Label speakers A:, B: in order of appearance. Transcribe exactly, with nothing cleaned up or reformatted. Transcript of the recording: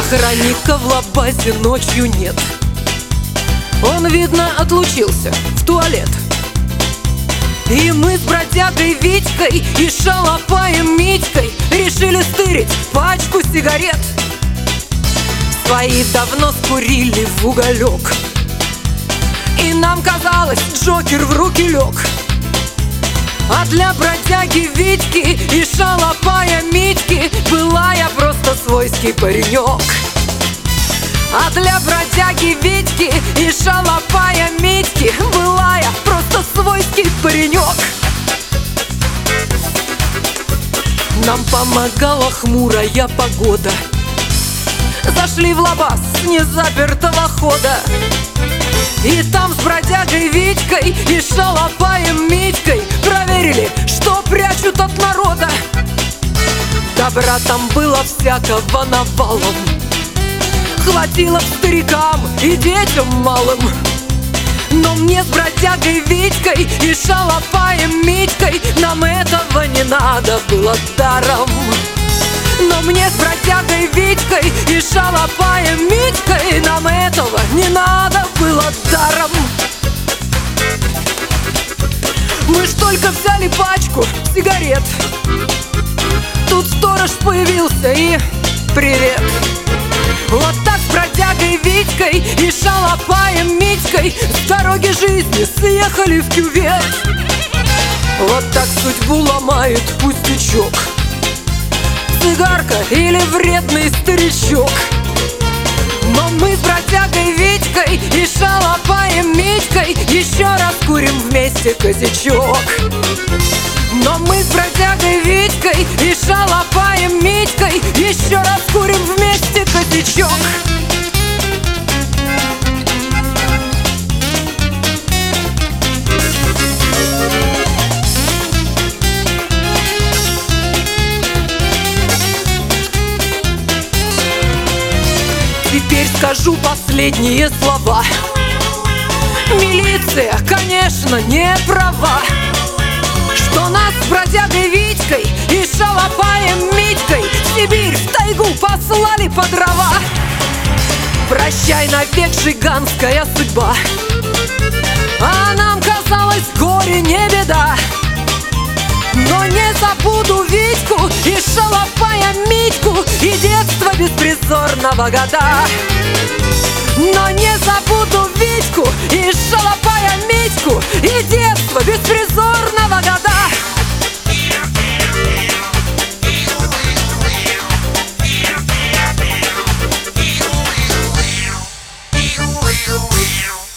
A: Охранника в лабазе ночью нет. Он, видно, отлучился в туалет. И мы с бродягой Витькой и шалопаем Митькой решили стырить пачку сигарет. Свои давно скурили в уголек, и нам казалось, Джокер в руки лег. А для бродяги Витьки и шалопая Митьки была я просто свойский паренек. А для бродяги Витьки и шалопая Митьки была я просто свойский паренек. Нам помогала хмурая погода. Зашли в лабаз с незапертого хода. И там с бродягой Витькой и шалопаем Митькой проверили, что прячут от народа. Добра там было всякого навалом, хватило старикам и детям малым. Но мне с бродягой Витькой и шалопаем Митькой нам этого не надо было даром. Но мне с бродягой Витькой и шалопаем Митькой нам этого не надо было даром. Мы ж только взяли пачку сигарет, тут сторож появился и привет. Вот так с бродягой Витькой и шалопаем Митькой с дороги жизни съехали в кювет. Вот так судьбу ломает пустячок, цигарка или вредный старичок. Но мы с бродягой Витькой и шалопаем Митькой еще раз курим вместе косячок. Но мы с бродягой Витькой и шалопаем Митькой еще раз курим вместе косячок. Теперь скажу последние слова. Милиция, конечно, не права, что нас с бродягой Витькой и шалопаем Митькой в Сибирь, в тайгу послали по дрова. Прощай навек жиганская судьба, а нам казалось, горе не беда. Но не забуду Витьку и шалопая Митьку и детство беспризорного года. Но не забуду Витьку и шалопая Митьку и детство беспризорного года.
B: Wow.